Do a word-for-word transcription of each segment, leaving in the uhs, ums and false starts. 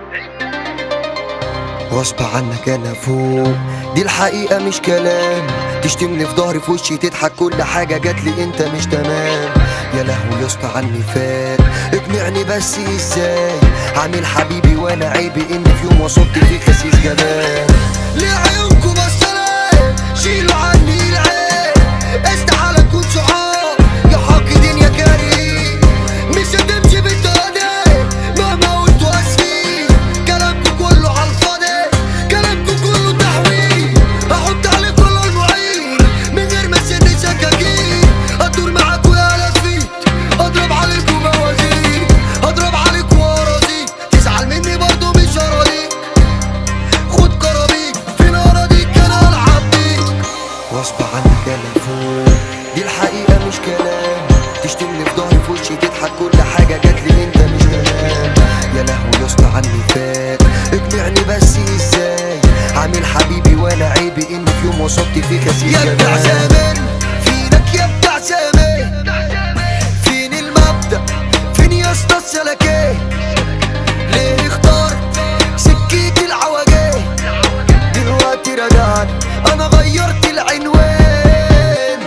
غصب عنك انا فوق، دي الحقيقة مش كلام. تشتمني في ظهري في وشي تضحك، كل حاجة جاتلي انت مش تمام. يا لهوي يا اسطى عني فات، اقنعني بس ازاي عامل حبيبي وانا عيبي ان في يوم وصلت فيه خسيس جمال. ليه عيونكوا بصلي شيلوا عني العين، استحالة نكون صحاب يا حاقدين يا كريم. مش هتمشي بالطريق مهما قلتوا اسفين، كلامكوا كله عالفاضي، كلامكوا كله تحويل. احط عليك كل المعين من غير ما اسن سكاكين، ادور معاكوا يا لفيت، اضرب عليكوا موازين، اضرب عليكوا اراضيك، تزعل مني برضو مش هراضيك. خد كرابيك فين اراضيك انا العب بيك. غصب عنك انا فوق، دي الحقيقة مش كلام. تشتمني في ظهري في وشي تضحك، كل حاجة جاتلي انت مش تمام. يا لهوي يا اسطى عني فات، اقنعني بس ازاي عامل حبيبي وانا عيبي ان في يوم وصلت فيه خسيس جمال. يا بتاع زمان فينك يا بتاع زمان، فين المبدأ فين يا اسطى السلكيه؟ ليه اخترت سكة العوجات؟ دلوقتي رجعت انا غيرت العنوان.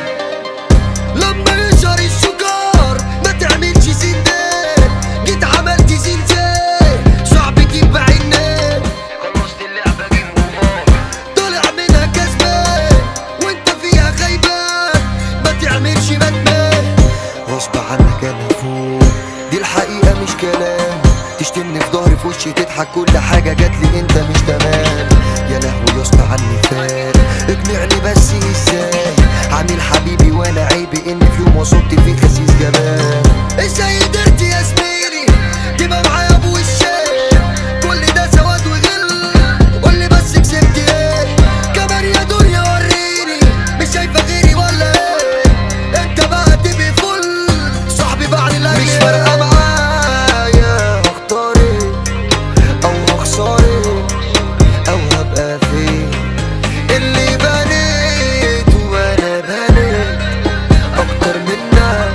لما يشهر السكر ما تعملش زندان، جيت عملت زلزال صعب تجيب عنان. خلصت اللعبة جيم اوفر، طالع منها كسبان وانت فيها خيبان، ما تعملش باتمان. غصب عنك انا فوق، دي الحقيقة مش كلام. تشتمني في ظهري في وشي تضحك، كل حاجة جاتلي انت مش تمام. يا لهوي يا اسطى عني فات، اقنعني بس ازاي عامل حبيبي وانا عيبي ان في يوم وصلت فيه خسيس جمال. ازاي قدرت يا زميلي تبقى معايا ابو الشيخ؟ كل ده سواد وغل، قولي بس كسبت ايه كمان يا دنيا؟ وريني مش شايفة غيري ولا ايه؟ انت بقى تبقى فل صاحبي بعد الاجل، مش فارقة معايا اختاري او اخسري او هبقى فين. اللي بنيت وانا بنيت اكتر منك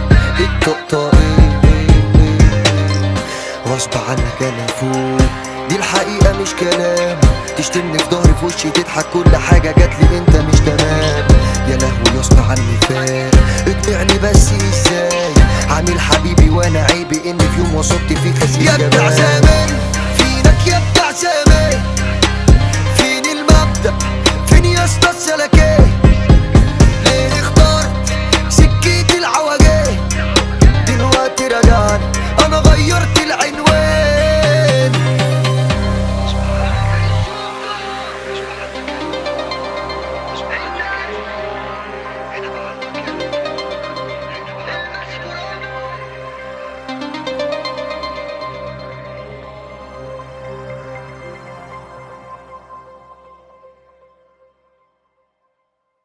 الطقطقين. غصب عنك انا فوق، دي الحقيقة مش كلام. تشتمني في ظهري في وشي تضحك، كل حاجة جاتلي انت مش تمام. يا لهوي يا اسطى عني فات، اقنعني بس ازاي عامل حبيبي وانا عيبي ان في يوم وصلت فيه خسيس جمال. يا بتاع زمان